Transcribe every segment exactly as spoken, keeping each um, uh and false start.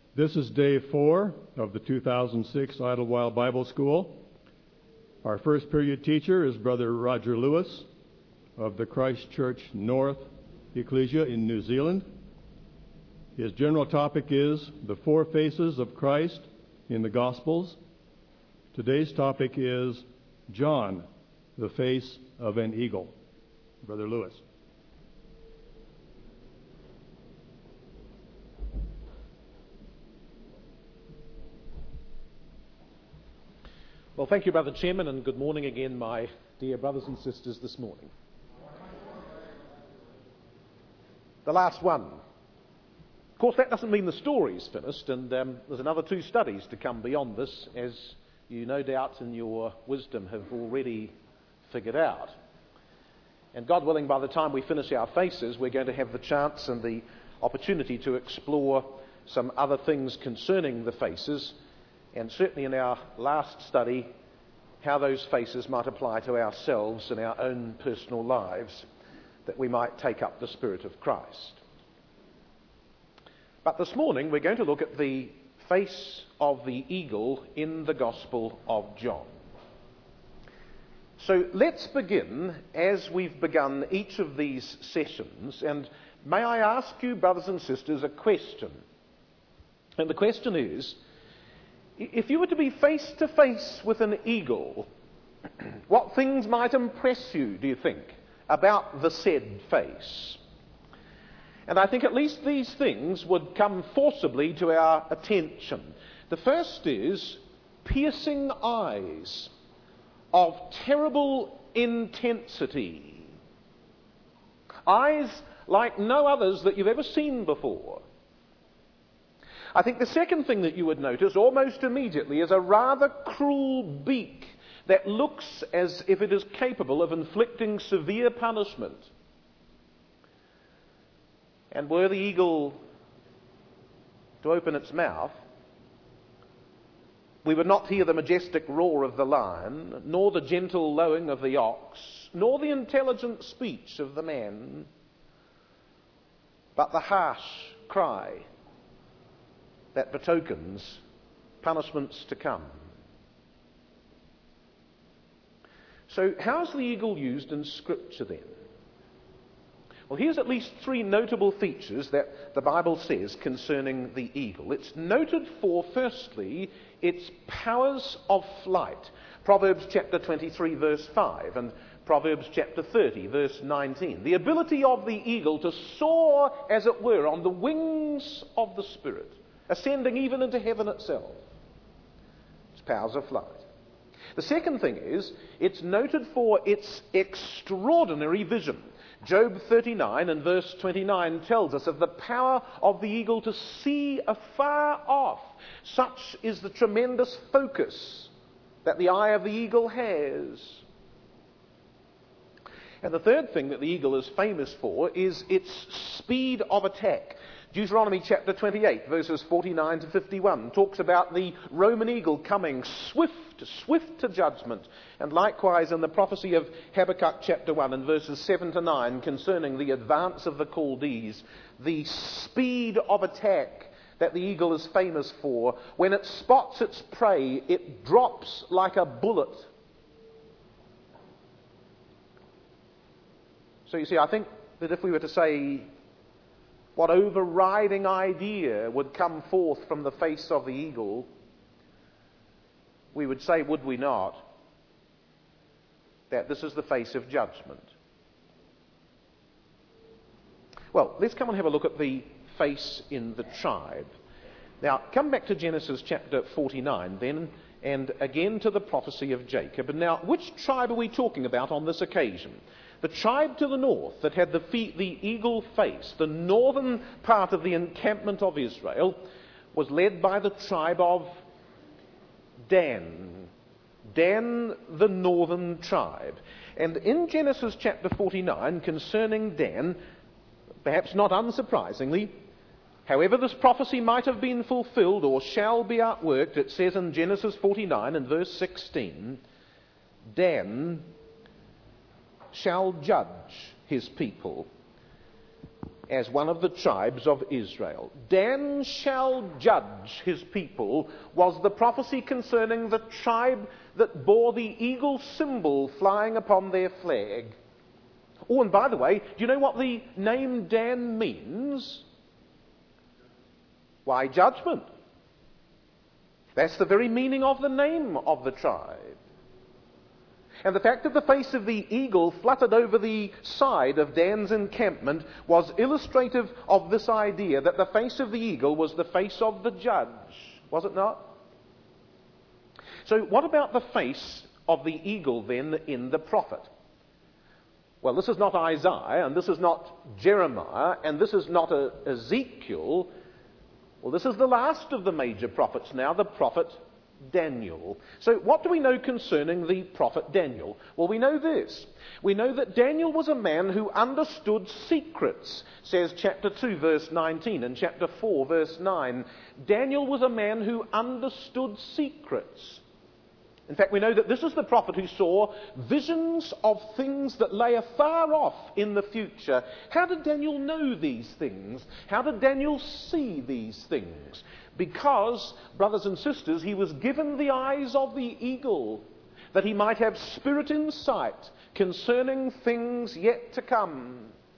This is day four of the two thousand six Idlewild Bible School. Our first period teacher is Brother Roger Lewis of the Christ Church North Ecclesia in New Zealand. His general topic is the four faces of Christ in the Gospels. Today's topic is John, the face of an eagle. Brother Lewis. Well, thank you, Brother Chairman, and good morning again, my dear brothers and sisters this morning. The last one. Of course, that doesn't mean the story's finished, and um, there's another two studies to come beyond this, as you no doubt in your wisdom have already figured out. And God willing, by the time we finish our faces, we're going to have the chance and the opportunity to explore some other things concerning the faces, and certainly in our last study, how those faces might apply to ourselves in our own personal lives, that we might take up the Spirit of Christ. But this morning we're going to look at the face of the eagle in the Gospel of John. So let's begin as we've begun each of these sessions, and may I ask you, brothers and sisters, a question. And the question is, if you were to be face to face with an eagle, what things might impress you, do you think, about the said face? And I think at least these things would come forcibly to our attention. The first is piercing eyes of terrible intensity. Eyes like no others that you've ever seen before. I think the second thing that you would notice almost immediately is a rather cruel beak that looks as if it is capable of inflicting severe punishment. And were the eagle to open its mouth, we would not hear the majestic roar of the lion, nor the gentle lowing of the ox, nor the intelligent speech of the man, but the harsh cry that betokens punishments to come. So how's the eagle used in Scripture then? Well, here's at least three notable features that the Bible says concerning the eagle. It's noted for, firstly, its powers of flight. Proverbs chapter twenty-three, verse five, and Proverbs chapter thirty, verse nineteen. The ability of the eagle to soar, as it were, on the wings of the Spirit, ascending even into heaven itself. Its powers of flight. The second thing is, it's noted for its extraordinary vision. Job thirty-nine and verse twenty-nine tells us of the power of the eagle to see afar off. Such is the tremendous focus that the eye of the eagle has. And the third thing that the eagle is famous for is its speed of attack. Deuteronomy chapter twenty-eight, verses forty-nine to fifty-one, talks about the Roman eagle coming swift, swift to judgment. And likewise in the prophecy of Habakkuk chapter one and verses seven to nine concerning the advance of the Chaldees, the speed of attack that the eagle is famous for. When it spots its prey, it drops like a bullet. So you see, I think that if we were to say, what overriding idea would come forth from the face of the eagle, we would say, would we not, that this is the face of judgment. Well, let's come and have a look at the face in the tribe. Now, come back to Genesis chapter forty-nine then, and again to the prophecy of Jacob. And now, which tribe are we talking about on this occasion? The tribe to the north that had the, fe- the eagle face, the northern part of the encampment of Israel, was led by the tribe of Dan. Dan, the northern tribe. And in Genesis chapter forty-nine, concerning Dan, perhaps not unsurprisingly, however this prophecy might have been fulfilled or shall be outworked, it says in Genesis forty-nine and verse sixteen, Dan shall judge his people. as one of the tribes of Israel. Dan shall judge his people was the prophecy concerning the tribe that bore the eagle symbol flying upon their flag. Oh, and by the way, do you know what the name Dan means? Why, judgment. That's the very meaning of the name of the tribe. And the fact that the face of the eagle fluttered over the side of Dan's encampment was illustrative of this idea that the face of the eagle was the face of the judge, was it not? So what about the face of the eagle then in the prophet? Well, this is not Isaiah, and this is not Jeremiah, and this is not a Ezekiel. Well, this is the last of the major prophets now, the prophet Daniel. So what do we know concerning the prophet Daniel? Well, we know this. We know that Daniel was a man who understood secrets, says chapter two, verse nineteen, and chapter four, verse nine. Daniel was a man who understood secrets. In fact, we know that this is the prophet who saw visions of things that lay afar off in the future. How did Daniel know these things? How did Daniel see these things? Because, brothers and sisters, he was given the eyes of the eagle, that he might have spirit insight concerning things yet to come.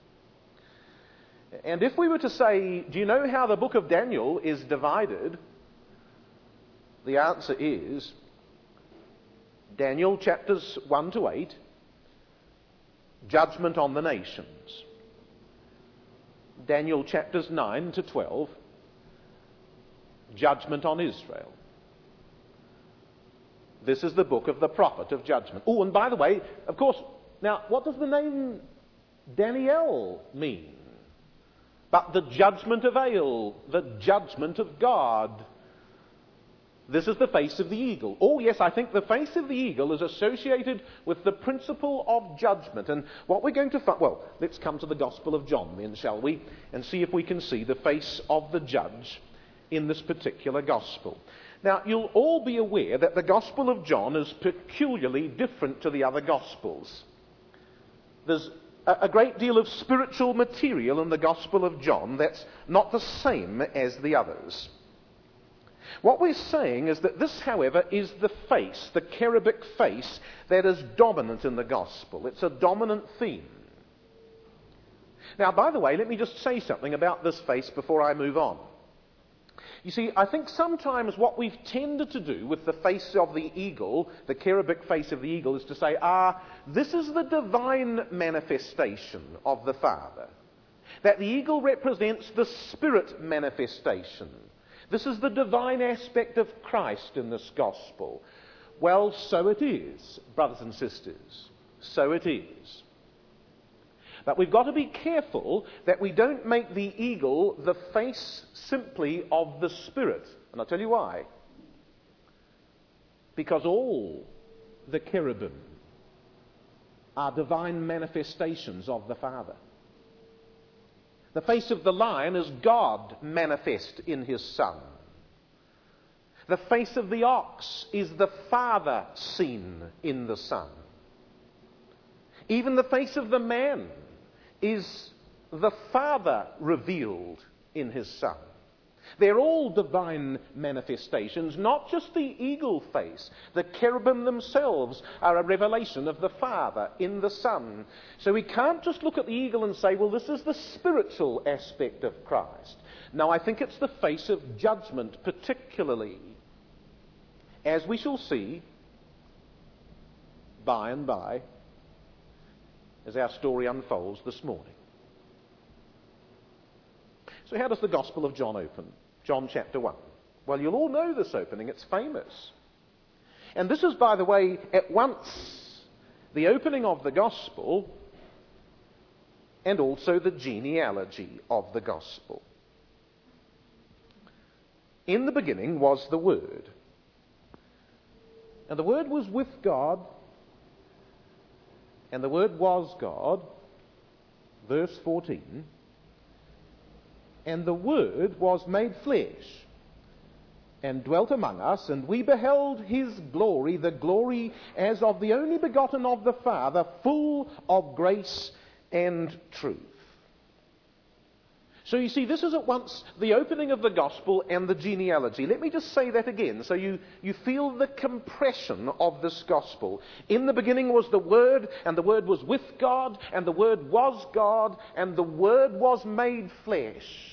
And if we were to say, do you know how the book of Daniel is divided? The answer is Daniel chapters one to eight, judgment on the nations. Daniel chapters nine to twelve, judgment on Israel. This is the book of the prophet of judgment. Oh, and by the way, of course, now what does the name Daniel mean? But the judgment of Ale, the judgment of God. This is the face of the eagle. Oh, yes, I think the face of the eagle is associated with the principle of judgment. And what we're going to find... Well, let's come to the Gospel of John then, shall we? And see if we can see the face of the judge in this particular Gospel. Now, you'll all be aware that the Gospel of John is peculiarly different to the other Gospels. There's a, a great deal of spiritual material in the Gospel of John that's not the same as the others. What we're saying is that this, however, is the face, the cherubic face, that is dominant in the gospel. It's a dominant theme. Now, by the way, let me just say something about this face before I move on. You see, I think sometimes what we've tended to do with the face of the eagle, the cherubic face of the eagle, is to say, ah, this is the divine manifestation of the Father. That the eagle represents the Spirit manifestation. This is the divine aspect of Christ in this gospel. Well, so it is, brothers and sisters. So it is. But we've got to be careful that we don't make the eagle the face simply of the Spirit. And I'll tell you why. Because all the cherubim are divine manifestations of the Father. The face of the lion is God manifest in his Son. The face of the ox is the Father seen in the Son. Even the face of the man is the Father revealed in his Son. They're all divine manifestations, not just the eagle face. The cherubim themselves are a revelation of the Father in the Son. So we can't just look at the eagle and say, well, this is the spiritual aspect of Christ. No, I think it's the face of judgment particularly, as we shall see by and by as our story unfolds this morning. So how does the Gospel of John open? John chapter one. Well, you'll all know this opening. It's famous. And this is, by the way, at once the opening of the Gospel and also the genealogy of the Gospel. In the beginning was the Word. And the Word was with God. And the Word was God. Verse fourteen. And the Word was made flesh, and dwelt among us, and we beheld his glory, the glory as of the only begotten of the Father, full of grace and truth. So you see, this is at once the opening of the gospel and the genealogy. Let me just say that again, so you, you feel the compression of this gospel. In the beginning was the Word, and the Word was with God, and the Word was God, and the Word was made flesh.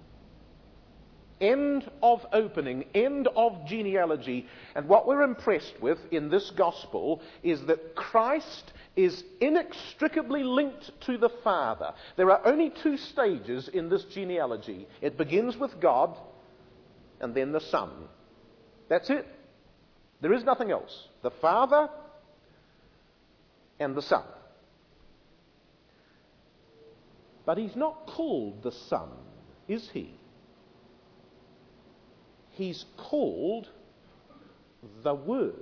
End of opening, end of genealogy. And what we're impressed with in this gospel is that Christ is inextricably linked to the Father. There are only two stages in this genealogy. It begins with God and then the Son. That's it. There is nothing else. The Father and the Son. But he's not called the Son, is he? He's called the Word.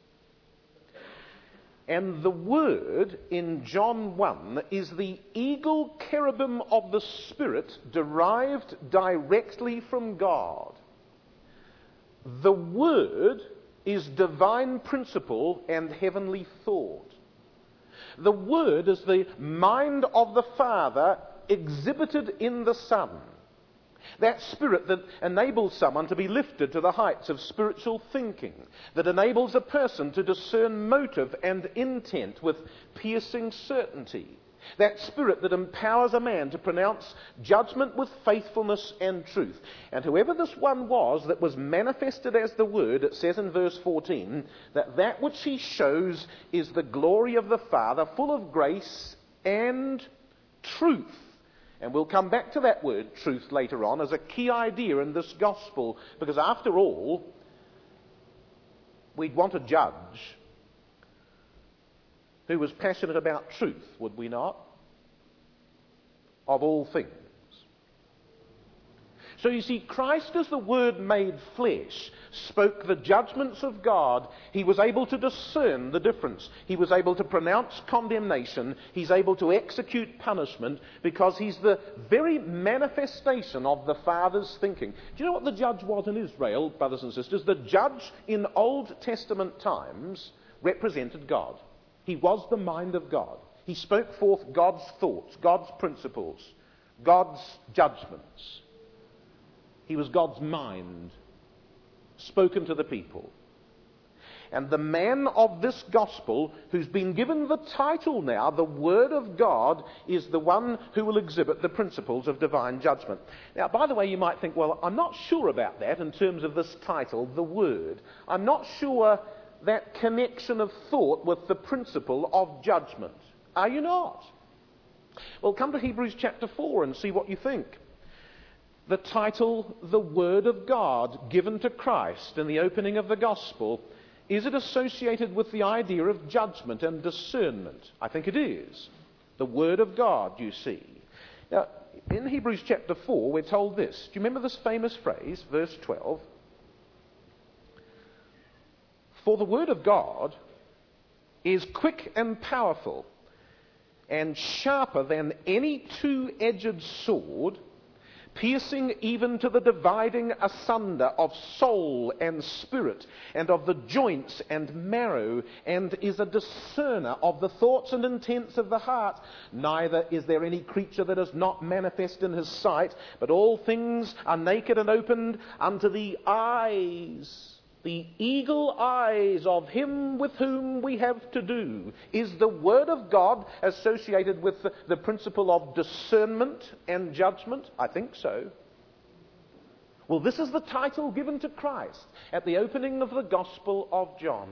And the Word in John one is the eagle cherubim of the Spirit derived directly from God. The Word is divine principle and heavenly thought. The Word is the mind of the Father exhibited in the Son. That spirit that enables someone to be lifted to the heights of spiritual thinking, that enables a person to discern motive and intent with piercing certainty. That spirit that empowers a man to pronounce judgment with faithfulness and truth. And whoever this one was that was manifested as the Word, it says in verse fourteen, that that which he shows is the glory of the Father, full of grace and truth. And we'll come back to that word, truth, later on, as a key idea in this gospel. Because after all, we'd want a judge who was passionate about truth, would we not? Of all things. So you see, Christ as the Word made flesh spoke the judgments of God. He was able to discern the difference. He was able to pronounce condemnation. He's able to execute punishment because he's the very manifestation of the Father's thinking. Do you know what the judge was in Israel, brothers and sisters? The judge in Old Testament times represented God. He was the mind of God. He spoke forth God's thoughts, God's principles, God's judgments. He was God's mind, spoken to the people. And the man of this gospel, who's been given the title now, the Word of God, is the one who will exhibit the principles of divine judgment. Now, by the way, you might think, well, I'm not sure about that in terms of this title, the Word. I'm not sure that connection of thought with the principle of judgment. Are you not? Well, come to Hebrews chapter four and see what you think. The title, the Word of God, given to Christ in the opening of the gospel, is it associated with the idea of judgment and discernment? I think it is. The Word of God, you see. Now, in Hebrews chapter four, we're told this. Do you remember this famous phrase, verse twelve? For the Word of God is quick and powerful, and sharper than any two-edged sword, piercing even to the dividing asunder of soul and spirit, and of the joints and marrow, and is a discerner of the thoughts and intents of the heart. Neither is there any creature that is not manifest in his sight, but all things are naked and opened unto the eyes. The eagle eyes of him with whom we have to do. Is the Word of God associated with the, the principle of discernment and judgment? I think so. Well, this is the title given to Christ at the opening of the Gospel of John.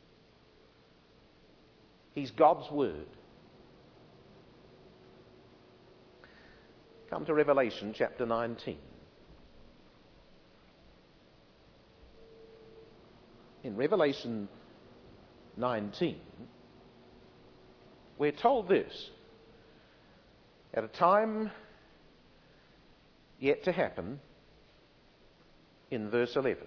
He's God's Word. Come to Revelation chapter nineteen. In Revelation nineteen, we're told this. At a time yet to happen, in verse eleven.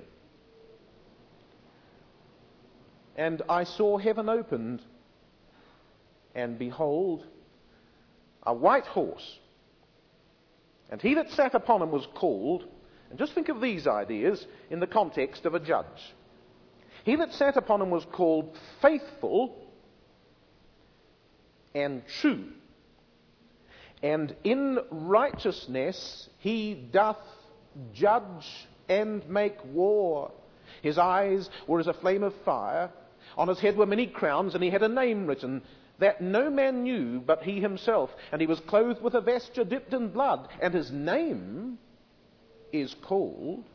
And I saw heaven opened, and behold, a white horse. And he that sat upon him was called, and just think of these ideas in the context of a judge. He that sat upon him was called Faithful and True. And in righteousness he doth judge and make war. His eyes were as a flame of fire. On his head were many crowns, and he had a name written that no man knew but he himself. And he was clothed with a vesture dipped in blood, and his name is called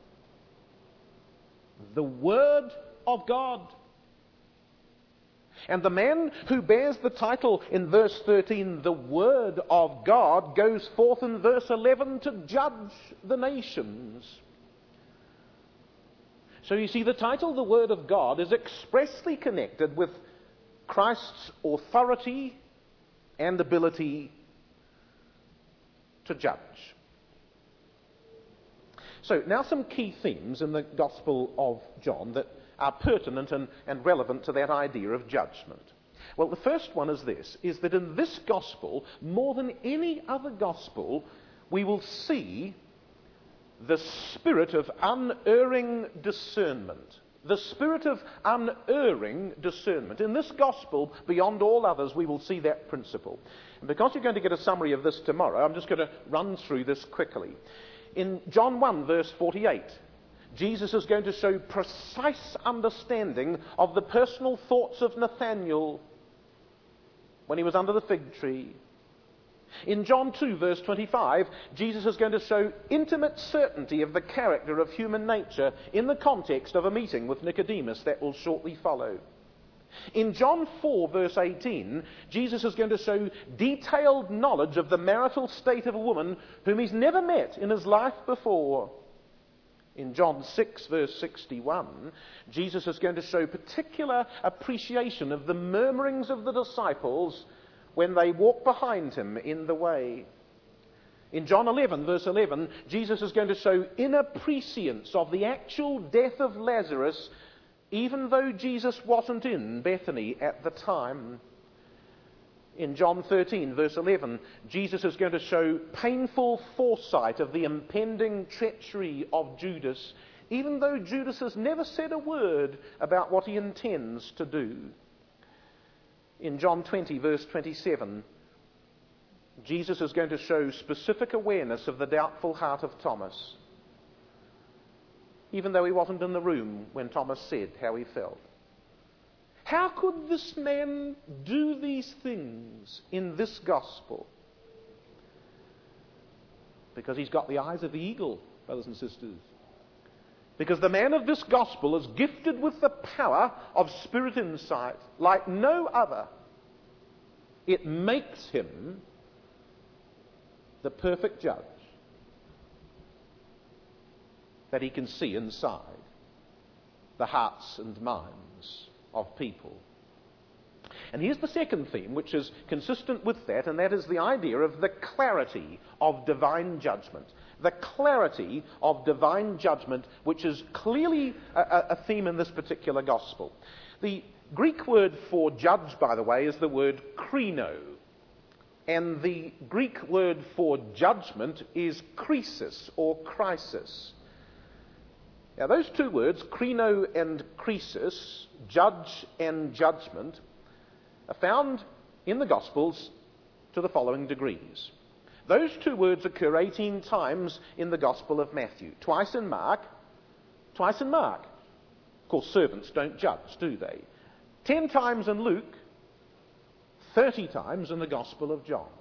the Word of God. And the man who bears the title in verse thirteen, the Word of God, goes forth in verse eleven to judge the nations. So you see, the title, the Word of God, is expressly connected with Christ's authority and ability to judge. So now some key themes in the Gospel of John that are pertinent and, and relevant to that idea of judgment. Well, the first one is this, is that in this Gospel, more than any other Gospel, we will see the spirit of unerring discernment. The spirit of unerring discernment. In this Gospel, beyond all others, we will see that principle. And because you're going to get a summary of this tomorrow, I'm just going to run through this quickly. In John one, verse forty-eight, Jesus is going to show precise understanding of the personal thoughts of Nathanael when he was under the fig tree. In John two, verse twenty-five, Jesus is going to show intimate certainty of the character of human nature in the context of a meeting with Nicodemus that will shortly follow. In John four, verse eighteen, Jesus is going to show detailed knowledge of the marital state of a woman whom he's never met in his life before. In John six, verse sixty-one, Jesus is going to show particular appreciation of the murmurings of the disciples when they walk behind him in the way. In John eleven, verse eleven, Jesus is going to show inner prescience of the actual death of Lazarus, even though Jesus wasn't in Bethany at the time. In John thirteen, verse eleven, Jesus is going to show painful foresight of the impending treachery of Judas, even though Judas has never said a word about what he intends to do. In John twenty, verse twenty-seven, Jesus is going to show specific awareness of the doubtful heart of Thomas, even though he wasn't in the room when Thomas said how he felt. How could this man do these things in this gospel? Because he's got the eyes of the eagle, brothers and sisters. Because the man of this gospel is gifted with the power of spirit insight like no other. It makes him the perfect judge that he can see inside the hearts and minds of people. And here's the second theme, which is consistent with that, and that is the idea of the clarity of divine judgment. The clarity of divine judgment, which is clearly a, a theme in this particular gospel. The Greek word for judge, by the way, is the word krino. And the Greek word for judgment is krisis or crisis. Now, those two words, krino and krisis, judge and judgment, are found in the Gospels to the following degrees. Those two words occur eighteen times in the Gospel of Matthew, twice in Mark, twice in Mark. Of course, servants don't judge, do they? Ten times in Luke, thirty times in the Gospel of John.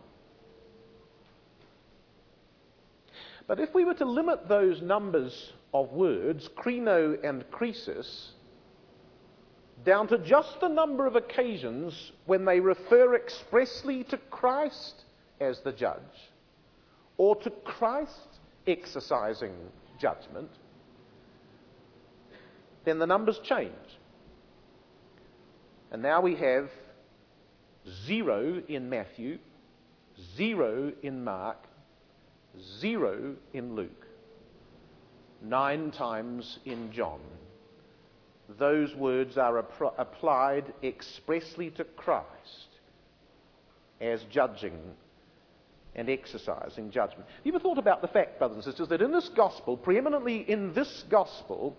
But if we were to limit those numbers of words, krino and krisis, down to just the number of occasions when they refer expressly to Christ as the judge, or to Christ exercising judgment, then the numbers change. And now we have zero in Matthew, zero in Mark, zero in Luke, nine times in John. Those words are ap- applied expressly to Christ as judging and exercising judgment. Have you ever thought about the fact, brothers and sisters, that in this gospel, preeminently in this gospel,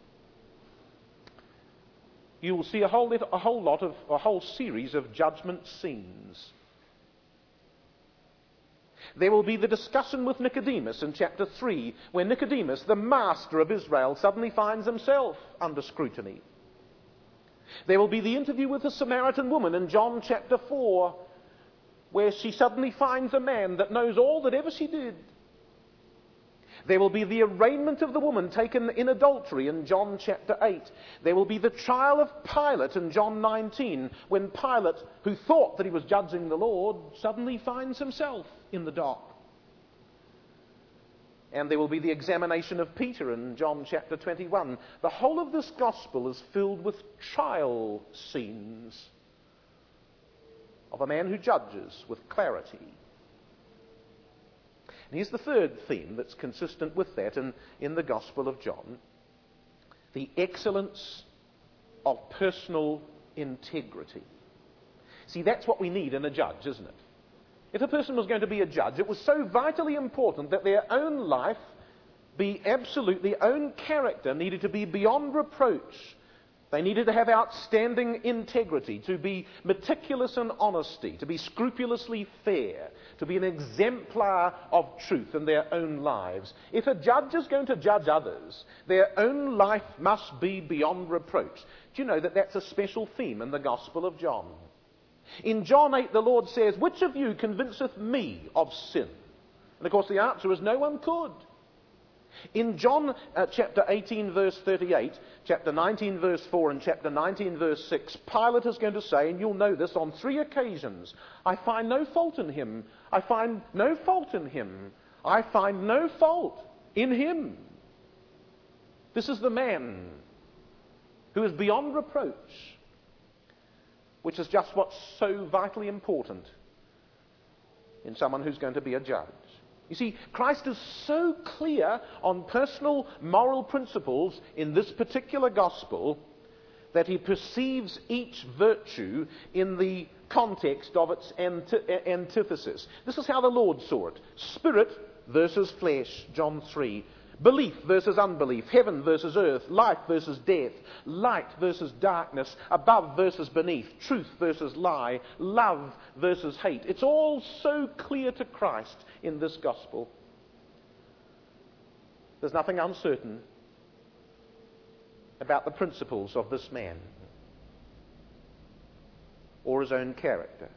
you will see a whole, lit- a whole lot of, a whole series of judgment scenes. There will be the discussion with Nicodemus in chapter three, where Nicodemus, the master of Israel, suddenly finds himself under scrutiny. There will be the interview with the Samaritan woman in John chapter four, where she suddenly finds a man that knows all that ever she did. There will be the arraignment of the woman taken in adultery in John chapter eight. There will be the trial of Pilate in John nineteen, when Pilate, who thought that he was judging the Lord, suddenly finds himself in the dock. And there will be the examination of Peter in John chapter twenty-one. The whole of this gospel is filled with trial scenes of a man who judges with clarity. And here's the third theme that's consistent with that in, in the Gospel of John: the excellence of personal integrity. See, that's what we need in a judge, isn't it? If a person was going to be a judge, it was so vitally important that their own life be absolute, their own character needed to be beyond reproach. They needed to have outstanding integrity, to be meticulous in honesty, to be scrupulously fair, to be an exemplar of truth in their own lives. If a judge is going to judge others, their own life must be beyond reproach. Do you know that that's a special theme in the Gospel of John? In John eight, the Lord says, "Which of you convinceth me of sin?" And of course the answer is no one could. In John uh, chapter eighteen, verse thirty-eight, chapter nineteen, verse four, and chapter nineteen, verse six, Pilate is going to say, and you'll know this, on three occasions, "I find no fault in him. I find no fault in him. I find no fault in him." This is the man who is beyond reproach, which is just what's so vitally important in someone who's going to be a judge. You see, Christ is so clear on personal moral principles in this particular gospel that he perceives each virtue in the context of its anti- antithesis. This is how the Lord saw it: spirit versus flesh, John three. Belief versus unbelief, heaven versus earth, life versus death, light versus darkness, above versus beneath, truth versus lie, love versus hate. It's all so clear to Christ in this gospel. There's nothing uncertain about the principles of this man or his own character.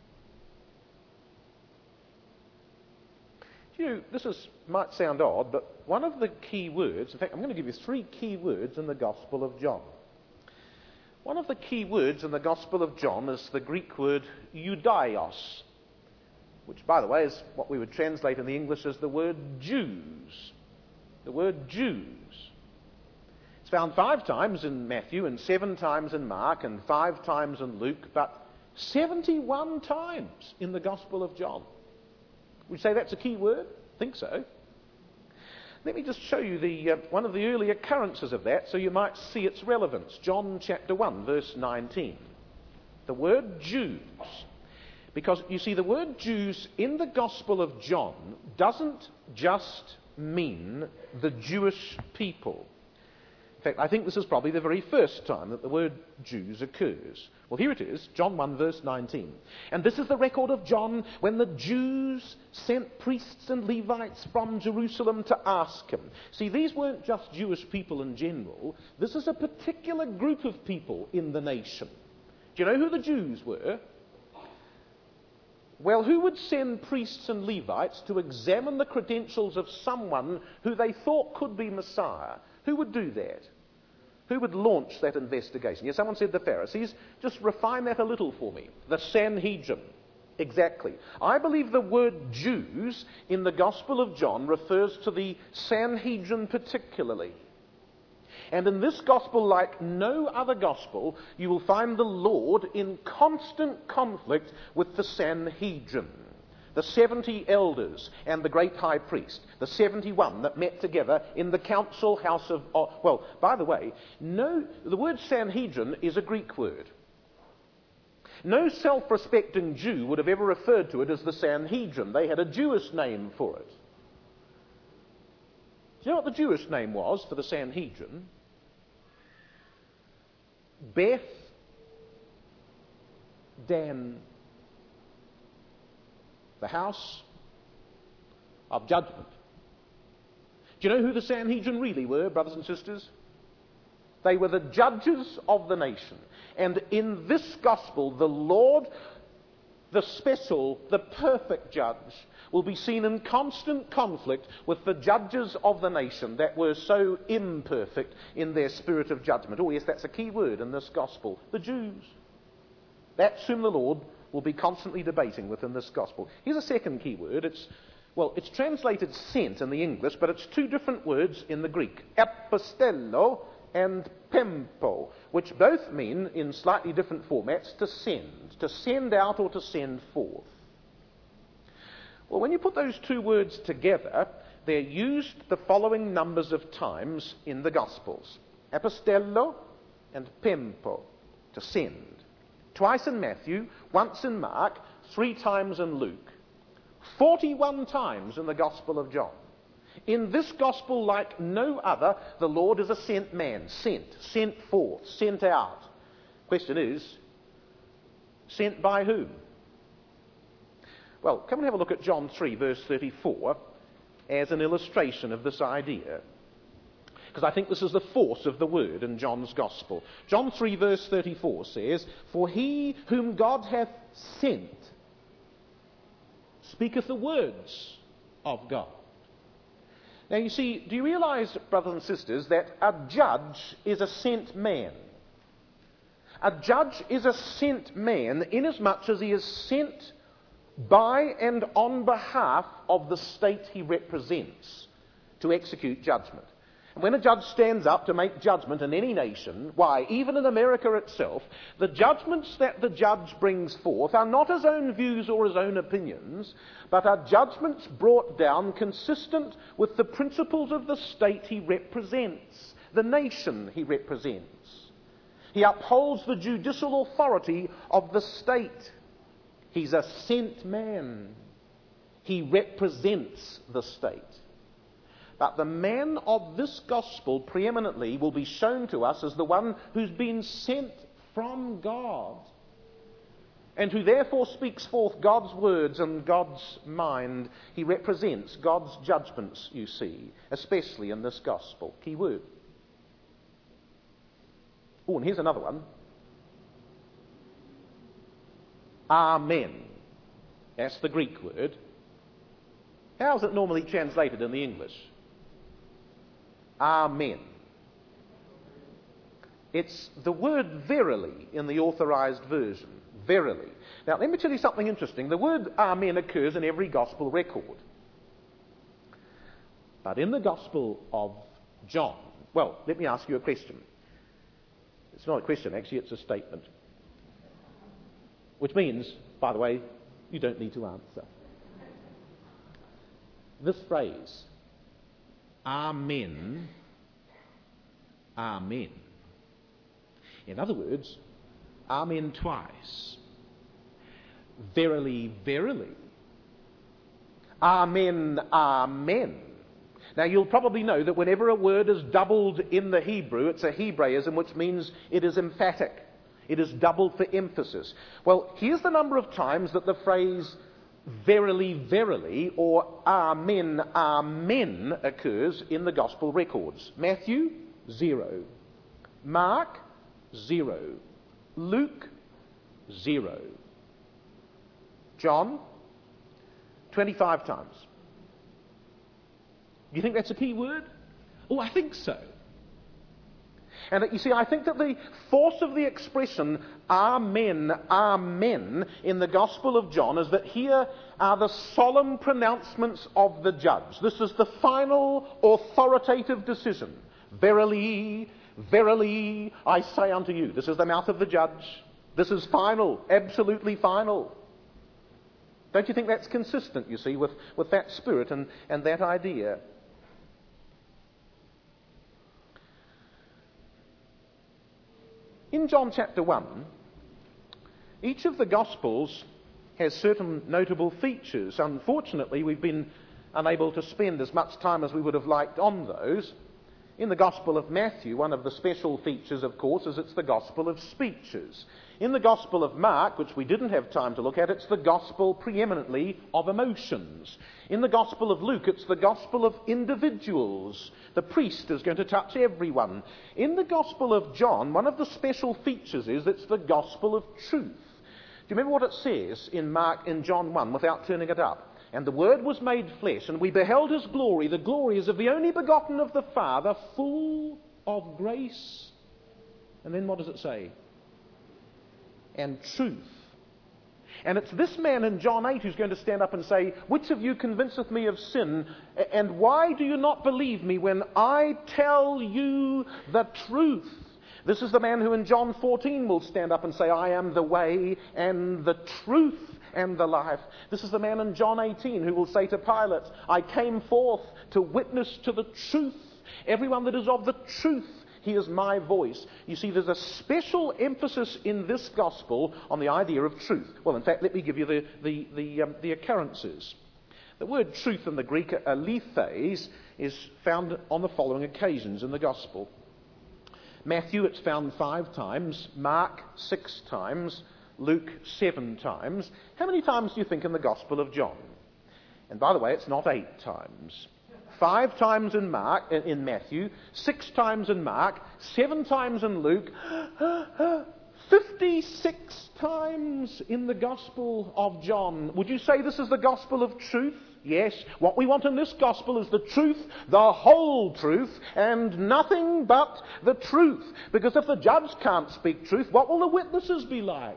You know, this is, might sound odd, but one of the key words, in fact, I'm going to give you three key words in the Gospel of John. One of the key words in the Gospel of John is the Greek word Judaios, which, by the way, is what we would translate in the English as the word Jews. The word Jews. It's found five times in Matthew, and seven times in Mark, and five times in Luke, but seventy-one times in the Gospel of John. Would you say that's a key word? I think so. Let me just show you the uh, one of the early occurrences of that so you might see its relevance. John chapter one, verse nineteen. The word Jews. Because, you see, the word Jews in the Gospel of John doesn't just mean the Jewish people. In fact, I think this is probably the very first time that the word Jews occurs. Well, here it is, John one, verse nineteen. "And this is the record of John when the Jews sent priests and Levites from Jerusalem to ask him." See, these weren't just Jewish people in general. This is a particular group of people in the nation. Do you know who the Jews were? Well, who would send priests and Levites to examine the credentials of someone who they thought could be Messiah? Who would do that? Who would launch that investigation? Yes, someone said the Pharisees. Just refine that a little for me. The Sanhedrin. Exactly. I believe the word Jews in the Gospel of John refers to the Sanhedrin particularly. And in this gospel, like no other gospel, you will find the Lord in constant conflict with the Sanhedrin. The seventy elders and the great high priest, the seventy-one that met together in the council house of... Oh, well, by the way, no, the word Sanhedrin is a Greek word. No self-respecting Jew would have ever referred to it as the Sanhedrin. They had a Jewish name for it. Do you know what the Jewish name was for the Sanhedrin? Beth Dan. The house of judgment. Do you know who the Sanhedrin really were, brothers and sisters? They were the judges of the nation. And in this gospel, the Lord, the special, the perfect judge, will be seen in constant conflict with the judges of the nation that were so imperfect in their spirit of judgment. Oh yes, that's a key word in this gospel. The Jews. That's whom the Lord will be constantly debating with in this gospel. Here's a second key word. It's, well, it's translated sent in the English, but it's two different words in the Greek. Apostello and pempo, which both mean, in slightly different formats, to send. To send out or to send forth. Well, when you put those two words together, they're used the following numbers of times in the Gospels. Apostello and pempo, to send. Twice in Matthew, once in Mark, three times in Luke. forty-one times in the Gospel of John. In this Gospel, like no other, the Lord is a sent man, sent, sent forth, sent out. Question is, sent by whom? Well, come and have a look at John three, verse thirty-four, as an illustration of this idea. Because I think this is the force of the word in John's Gospel. John three, verse thirty-four says, "For he whom God hath sent speaketh the words of God." Now you see, do you realize, brothers and sisters, that a judge is a sent man? A judge is a sent man inasmuch as he is sent by and on behalf of the state he represents to execute judgment. And when a judge stands up to make judgment in any nation, why, even in America itself, the judgments that the judge brings forth are not his own views or his own opinions, but are judgments brought down consistent with the principles of the state he represents, the nation he represents. He upholds the judicial authority of the state. He's a sent man. He represents the state. But the man of this gospel preeminently will be shown to us as the one who's been sent from God and who therefore speaks forth God's words and God's mind. He represents God's judgments, you see, especially in this gospel. Key word. Oh, and here's another one. Amen. That's the Greek word. How is it normally translated in the English? Amen. It's the word verily in the authorized version. Verily. Now, let me tell you something interesting. The word amen occurs in every gospel record. But in the Gospel of John, well, let me ask you a question. It's not a question, actually, it's a statement. Which means, by the way, you don't need to answer. This phrase, Amen, Amen. In other words, Amen twice. Verily, verily. Amen, Amen. Now you'll probably know that whenever a word is doubled in the Hebrew, it's a Hebraism, which means it is emphatic. It is doubled for emphasis. Well, here's the number of times that the phrase verily, verily, or amen, amen occurs in the gospel records. Matthew, zero. Mark, zero. Luke, zero. John, twenty-five times. Do you think that's a key word? Oh, I think so. And you see, I think that the force of the expression Amen, Amen in the Gospel of John is that here are the solemn pronouncements of the judge. This is the final authoritative decision. Verily, verily, I say unto you. This is the mouth of the judge. This is final, absolutely final. Don't you think that's consistent, you see, with, with that spirit and, and that idea? In John chapter one, each of the Gospels has certain notable features. Unfortunately, we've been unable to spend as much time as we would have liked on those. In the Gospel of Matthew, one of the special features, of course, is it's the Gospel of speeches. In the Gospel of Mark, which we didn't have time to look at, it's the Gospel preeminently of emotions. In the Gospel of Luke, it's the Gospel of individuals. The priest is going to touch everyone. In the Gospel of John, one of the special features is it's the Gospel of truth. Do you remember what it says in Mark, in John one, without turning it up? And the Word was made flesh, and we beheld his glory. The glory is of the only begotten of the Father, full of grace. And then what does it say? And truth. And it's this man in John eight who's going to stand up and say, which of you convinceth me of sin? And why do you not believe me when I tell you the truth? This is the man who in John fourteen will stand up and say, I am the way and the truth and the life. This is the man in John eighteen who will say to Pilate, I came forth to witness to the truth. Everyone that is of the truth, hears my voice. You see, there's a special emphasis in this gospel on the idea of truth. Well, in fact, let me give you the, the, the, um, the occurrences. The word truth in the Greek, aletheis, is found on the following occasions in the gospel. Matthew, it's found five times. Mark, six times. Luke, seven times. How many times do you think in the Gospel of John? And by the way, it's not eight times. Five times in Mark, in Matthew, six times in Mark, seven times in Luke, fifty-six times in the Gospel of John. Would you say this is the Gospel of truth? Yes. What we want in this Gospel is the truth, the whole truth, and nothing but the truth. Because if the judge can't speak truth, what will the witnesses be like?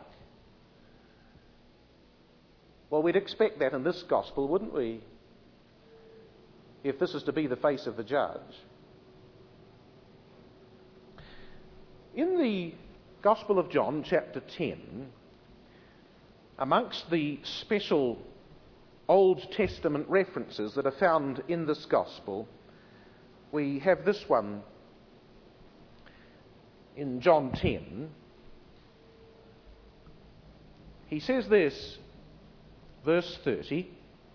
Well, we'd expect that in this Gospel, wouldn't we? If this is to be the face of the judge. In the Gospel of John, chapter ten, amongst the special Old Testament references that are found in this Gospel, we have this one in John ten. He says this, verse thirty,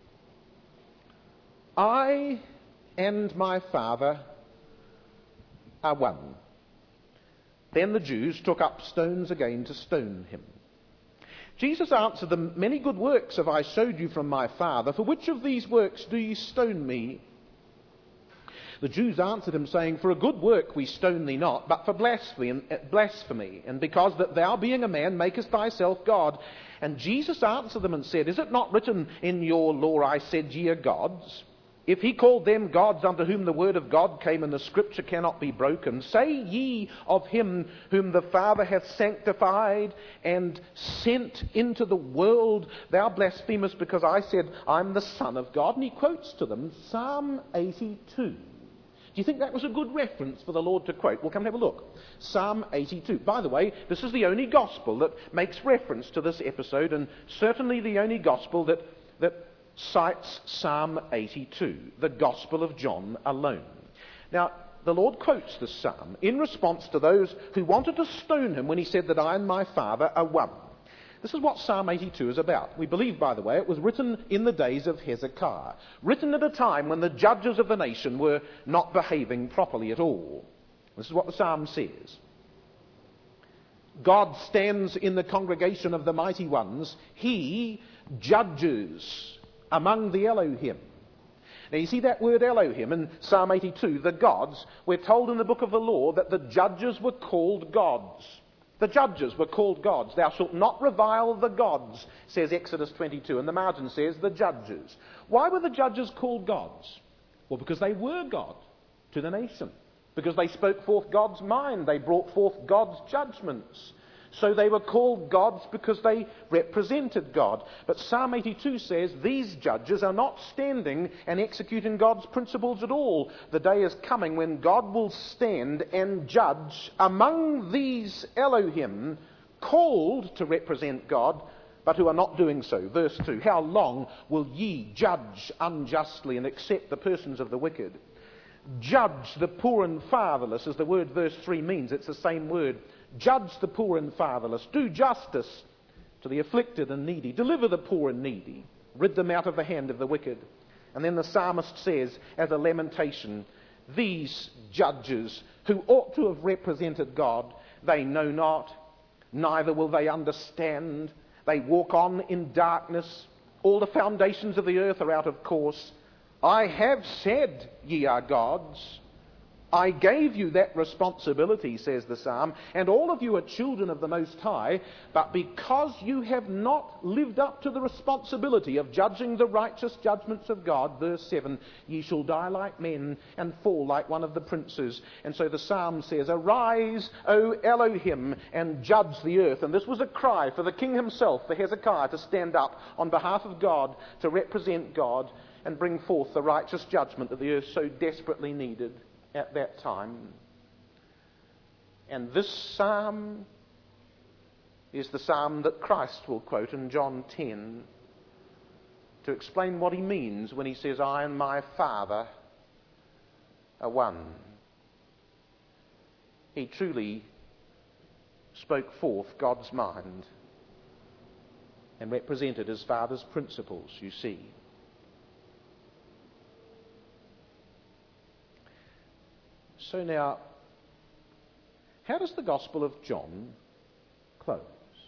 I and my Father are one. Then the Jews took up stones again to stone him. Jesus answered them, many good works have I showed you from my Father. For which of these works do ye stone me? The Jews answered him, saying, for a good work we stone thee not, but for blasphemy, blasphemy, and because that thou, being a man, makest thyself God. And Jesus answered them and said, is it not written in your law, I said ye are gods? If he called them gods unto whom the word of God came, and the scripture cannot be broken, say ye of him whom the Father hath sanctified and sent into the world, thou blasphemest, because I said, I'm the Son of God. And he quotes to them Psalm eighty-two. Do you think that was a good reference for the Lord to quote? We'll come and have a look. Psalm eighty-two. By the way, this is the only gospel that makes reference to this episode, and certainly the only gospel that, that cites Psalm eighty-two, the Gospel of John alone. Now, the Lord quotes this psalm in response to those who wanted to stone him when he said that I and my Father are one. This is what Psalm eighty-two is about. We believe, by the way, it was written in the days of Hezekiah, written at a time when the judges of the nation were not behaving properly at all. This is what the psalm says. God stands in the congregation of the mighty ones. He judges among the Elohim. Now you see that word Elohim in Psalm eighty-two, the gods. We're told in the book of the law that the judges were called gods. The judges were called gods. Thou shalt not revile the gods, says Exodus twenty-two, and the margin says the judges. Why were the judges called gods? Well, because they were God to the nation. Because they spoke forth God's mind. They brought forth God's judgments. So they were called gods because they represented God. But Psalm eighty-two says these judges are not standing and executing God's principles at all. The day is coming when God will stand and judge among these Elohim, called to represent God, but who are not doing so. Verse two, how long will ye judge unjustly and accept the persons of the wicked? Judge the poor and fatherless, as the word verse three means. It's the same word. Judge the poor and fatherless. Do justice to the afflicted and needy. Deliver the poor and needy. Rid them out of the hand of the wicked. And then the psalmist says, as a lamentation, these judges who ought to have represented God. They know not, neither will they understand. They walk on in darkness. All the foundations of the earth are out of course. I have said, ye are gods. I gave you that responsibility, says the psalm, and all of you are children of the Most High, but because you have not lived up to the responsibility of judging the righteous judgments of God, verse seven, ye shall die like men and fall like one of the princes. And so the psalm says, arise, O Elohim, and judge the earth. And this was a cry for the king himself, for Hezekiah, to stand up on behalf of God, to represent God, and bring forth the righteous judgment that the earth so desperately needed at that time. And this psalm is the psalm that Christ will quote in John ten to explain what he means when he says, I and my Father are one. He truly spoke forth God's mind and represented his Father's principles, you see. So now, how does the Gospel of John close?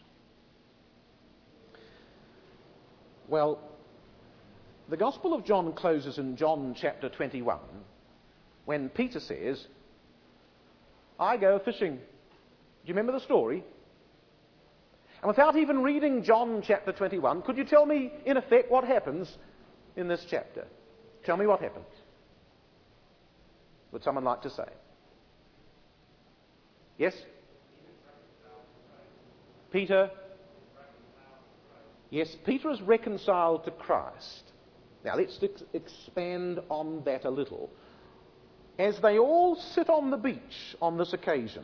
Well, the Gospel of John closes in John chapter twenty-one when Peter says, I go fishing. Do you remember the story? And without even reading John chapter twenty-one, could you tell me, in effect, what happens in this chapter? Tell me what happens. Would someone like to say? Yes? Peter? Yes, Peter is reconciled to Christ. Now let's ex- expand on that a little. As they all sit on the beach on this occasion,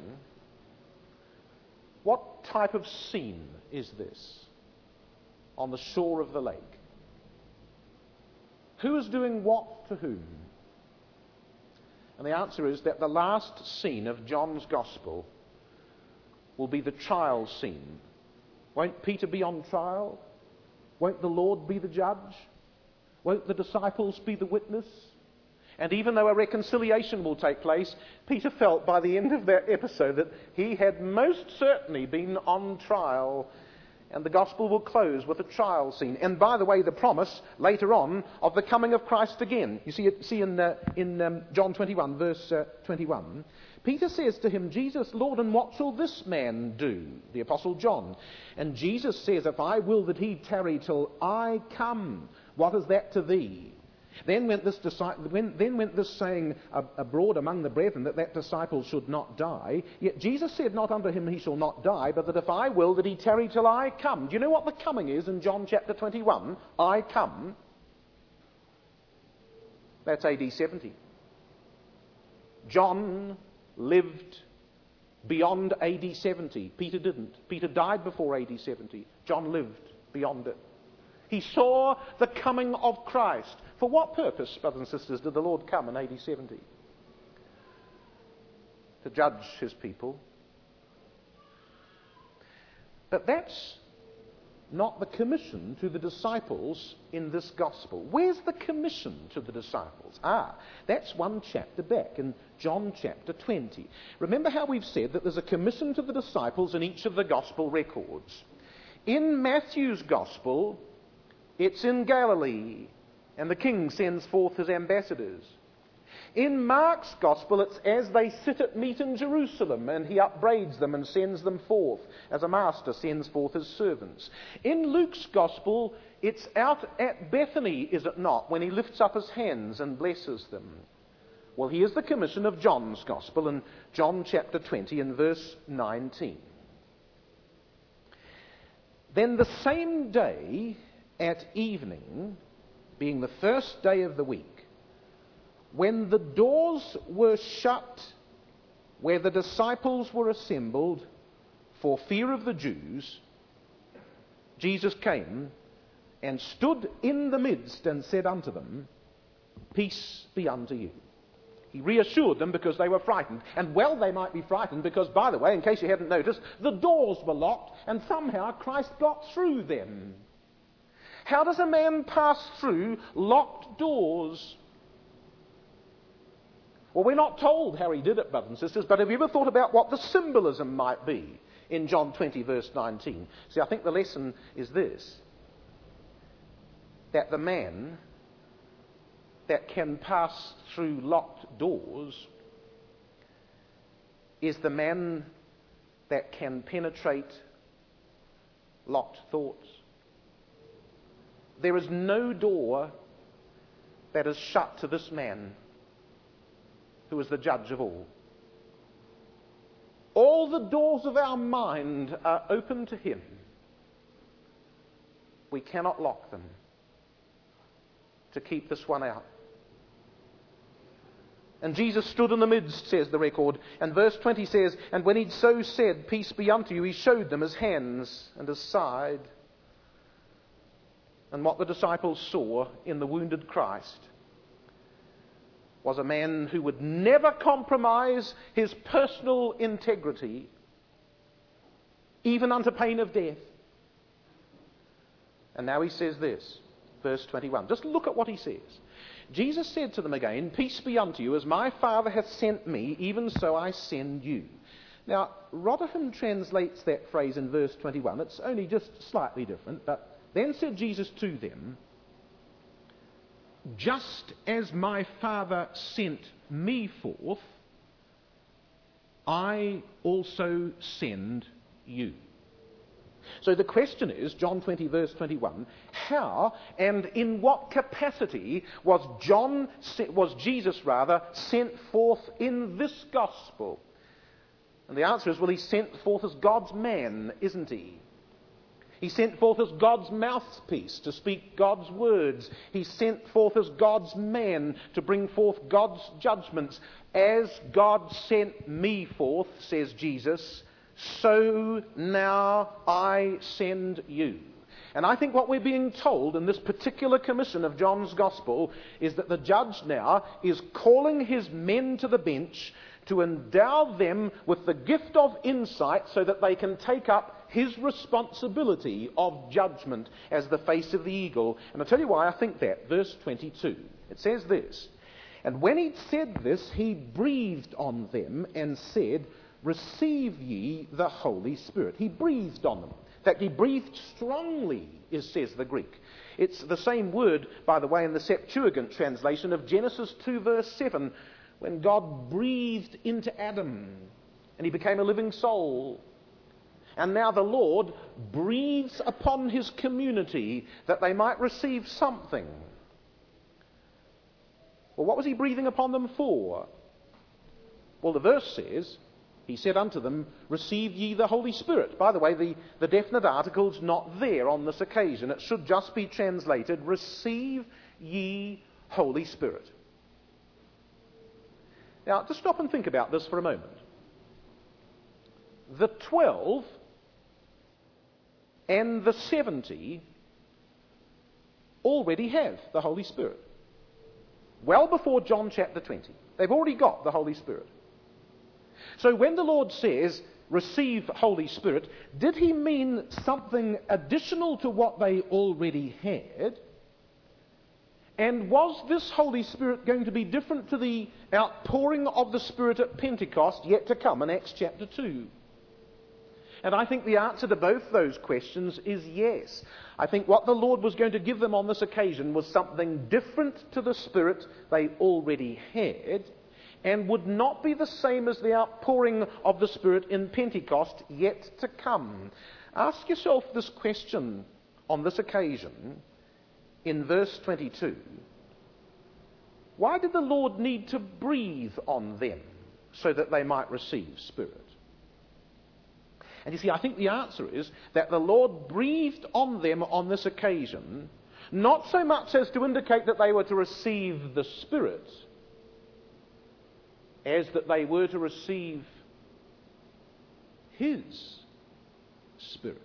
what type of scene is this on the shore of the lake? Who is doing what to whom? And the answer is that the last scene of John's Gospel will be the trial scene. Won't Peter be on trial? Won't the Lord be the judge? Won't the disciples be the witness? And even though a reconciliation will take place, Peter felt by the end of that episode that he had most certainly been on trial. And the Gospel will close with a trial scene. And by the way, the promise later on of the coming of Christ again. You see, see in, uh, in um, John twenty-one, verse uh, twenty-one, Peter says to him, Jesus, Lord, and what shall this man do? The Apostle John. And Jesus says, if I will that he tarry till I come, what is that to thee? Then went this, when, then went this saying abroad among the brethren that that disciple should not die. Yet Jesus said not unto him he shall not die, but that if I will that he tarry till I come. Do you know what the coming is in John chapter twenty-one? I come. That's A D seventy. John lived beyond A D seventy. Peter didn't. Peter died before A D seventy. John lived beyond it. He saw the coming of Christ. For what purpose, brothers and sisters, did the Lord come in A D seventy? To judge his people. But that's not the commission to the disciples in this gospel. Where's the commission to the disciples? Ah, that's one chapter back in John chapter twenty. Remember how we've said that there's a commission to the disciples in each of the gospel records. In Matthew's gospel, it's in Galilee, and the king sends forth his ambassadors. In Mark's gospel, it's as they sit at meat in Jerusalem, and he upbraids them and sends them forth, as a master sends forth his servants. In Luke's gospel, it's out at Bethany, is it not, when he lifts up his hands and blesses them. Well, here's the commission of John's gospel in John chapter twenty and verse nineteen. Then the same day at evening, being the first day of the week, when the doors were shut where the disciples were assembled for fear of the Jews, Jesus came and stood in the midst and said unto them, Peace be unto you. He reassured them because they were frightened. And well they might be frightened because, by the way, in case you hadn't noticed, the doors were locked and somehow Christ got through them. How does a man pass through locked doors? Well, we're not told how he did it, brothers and sisters, but have you ever thought about what the symbolism might be in John twenty, verse nineteen? See, I think the lesson is this, that the man that can pass through locked doors is the man that can penetrate locked thoughts. There is no door that is shut to this man who is the judge of all. All the doors of our mind are open to him. We cannot lock them to keep this one out. And Jesus stood in the midst, says the record. And verse twenty says, and when he'd so said, peace be unto you, he showed them his hands and his side. And what the disciples saw in the wounded Christ was a man who would never compromise his personal integrity, even unto pain of death. And now he says this, verse twenty-one. Just look at what he says. Jesus said to them again, peace be unto you, as my Father hath sent me, even so I send you. Now, Rotherham translates that phrase in verse twenty-one. It's only just slightly different, but then said Jesus to them, just as my Father sent me forth, I also send you. So the question is, John twenty, verse twenty-one, how and in what capacity was John, was Jesus rather, sent forth in this gospel? And the answer is, well, he's sent forth as God's man, isn't he? He's sent forth as God's mouthpiece to speak God's words. He's sent forth as God's man to bring forth God's judgments. As God sent me forth, says Jesus, so now I send you. And I think what we're being told in this particular commission of John's Gospel is that the judge now is calling his men to the bench to endow them with the gift of insight so that they can take up his responsibility of judgment as the face of the eagle. And I'll tell you why I think that. Verse twenty-two. It says this, and when he'd said this, he breathed on them and said, receive ye the Holy Spirit. He breathed on them. In fact, he breathed strongly, is, says the Greek. It's the same word, by the way, in the Septuagint translation of Genesis two, verse seven, when God breathed into Adam and he became a living soul. And now the Lord breathes upon his community that they might receive something. Well, what was he breathing upon them for? Well, the verse says, he said unto them, receive ye the Holy Spirit. By the way, the, the definite article's not there on this occasion. It should just be translated, receive ye Holy Spirit. Now, just stop and think about this for a moment. The twelve and the seventy already have the Holy Spirit. Well before John chapter twenty. They've already got the Holy Spirit. So when the Lord says, receive Holy Spirit, did he mean something additional to what they already had? And was this Holy Spirit going to be different to the outpouring of the Spirit at Pentecost yet to come in Acts chapter two? And I think the answer to both those questions is yes. I think what the Lord was going to give them on this occasion was something different to the Spirit they already had, and would not be the same as the outpouring of the Spirit in Pentecost yet to come. Ask yourself this question on this occasion in verse twenty-two. Why did the Lord need to breathe on them so that they might receive Spirit? And you see, I think the answer is that the Lord breathed on them on this occasion, not so much as to indicate that they were to receive the Spirit, as that they were to receive his Spirit.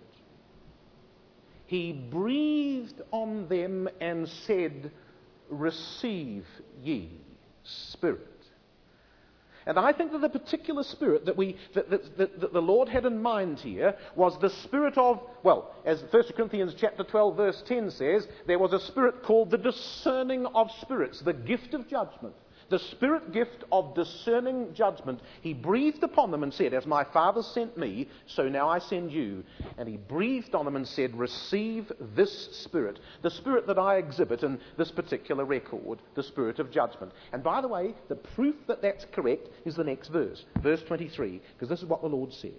He breathed on them and said, receive ye Spirit. And I think that the particular Spirit that, we, that, that, that, that the Lord had in mind here was the Spirit of, well, as First Corinthians chapter twelve verse ten says, there was a Spirit called the discerning of spirits, the gift of judgment. the Spirit gift of discerning judgment, he breathed upon them and said, as my Father sent me, so now I send you. And he breathed on them and said, receive this Spirit, the Spirit that I exhibit in this particular record, the Spirit of judgment. And by the way, the proof that that's correct is the next verse, verse twenty-three, because this is what the Lord says.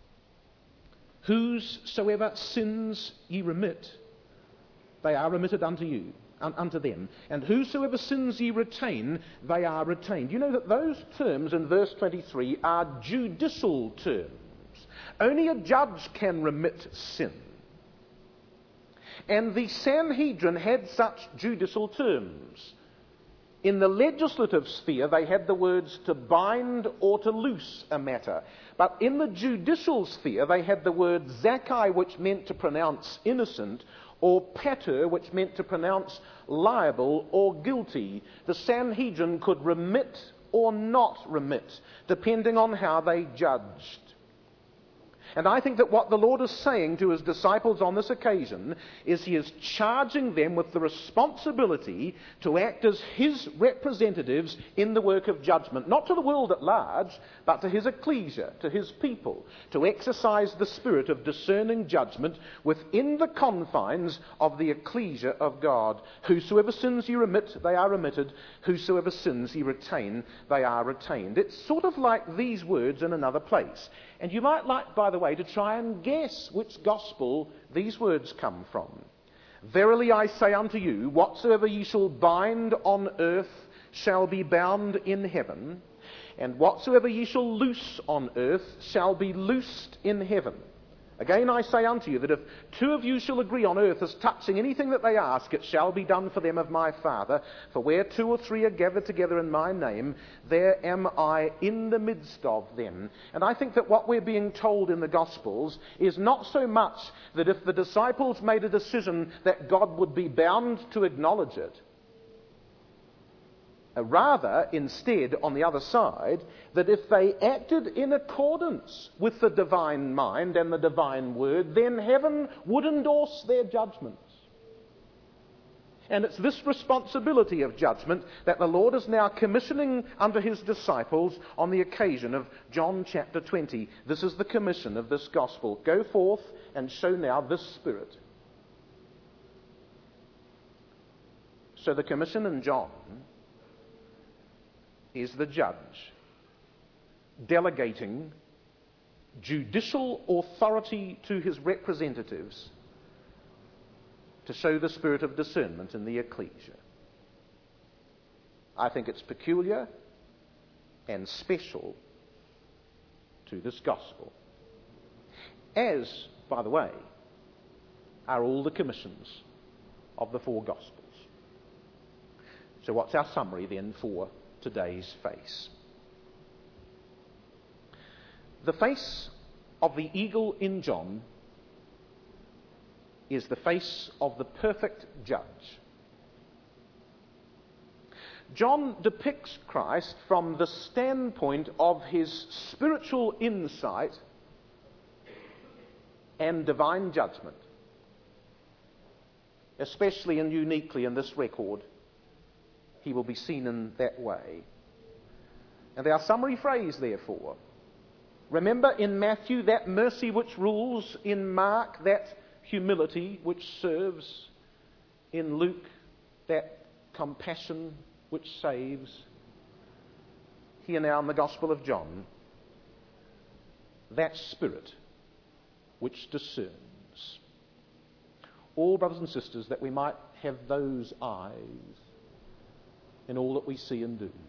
Whosoever sins ye remit, they are remitted unto you. Unto them. And whosoever sins ye retain, they are retained. You know that those terms in verse twenty-three are judicial terms. Only a judge can remit sin. And the Sanhedrin had such judicial terms. In the legislative sphere, they had the words to bind or to loose a matter. But in the judicial sphere, they had the word zakai, which meant to pronounce innocent, or pater, which meant to pronounce liable or guilty. The Sanhedrin could remit or not remit, depending on how they judged. And I think that what the Lord is saying to his disciples on this occasion is he is charging them with the responsibility to act as his representatives in the work of judgment, not to the world at large, but to his ecclesia, to his people, to exercise the spirit of discerning judgment within the confines of the ecclesia of God. Whosoever sins ye remit, they are remitted. Whosoever sins ye retain, they are retained. It's sort of like these words in another place. And you might like, by the way, to try and guess which gospel these words come from. Verily I say unto you, whatsoever ye shall bind on earth shall be bound in heaven, and whatsoever ye shall loose on earth shall be loosed in heaven. Again I say unto you, that if two of you shall agree on earth as touching anything that they ask, it shall be done for them of my Father. For where two or three are gathered together in my name, there am I in the midst of them. And I think that what we're being told in the Gospels is not so much that if the disciples made a decision that God would be bound to acknowledge it, rather, instead, on the other side, that if they acted in accordance with the divine mind and the divine word, then heaven would endorse their judgments. And it's this responsibility of judgment that the Lord is now commissioning unto his disciples on the occasion of John chapter twenty. This is the commission of this gospel. Go forth and show now this Spirit. So the commission in John is the judge delegating judicial authority to his representatives to show the spirit of discernment in the ecclesia. I think it's peculiar and special to this gospel, as, by the way, are all the commissions of the four gospels. So what's our summary then for today's face? The face of the eagle in John is the face of the perfect judge. John depicts Christ from the standpoint of his spiritual insight and divine judgment, especially and uniquely in this record. He will be seen in that way. And our summary phrase, therefore, remember in Matthew that mercy which rules, in Mark that humility which serves, in Luke that compassion which saves, here now in the Gospel of John, that Spirit which discerns. All, brothers and sisters, that we might have those eyes in all that we see and do.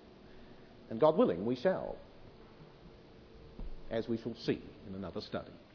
And God willing, we shall, as we shall see in another study.